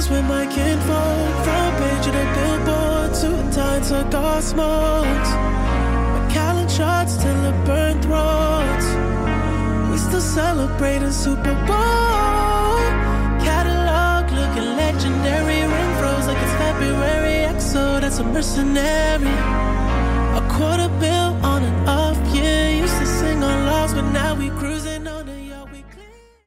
photos with my kinfolk. Front page of the billboard, suit and tie, cigar smokes. Macallan shots till it burned throats. We still celebrating Super Bowl. Catalog looking legendary. Ring froze like it's February. XO, that's a mercenary. A quarter bill on an off year. Used to sing on lost, but now we cruising.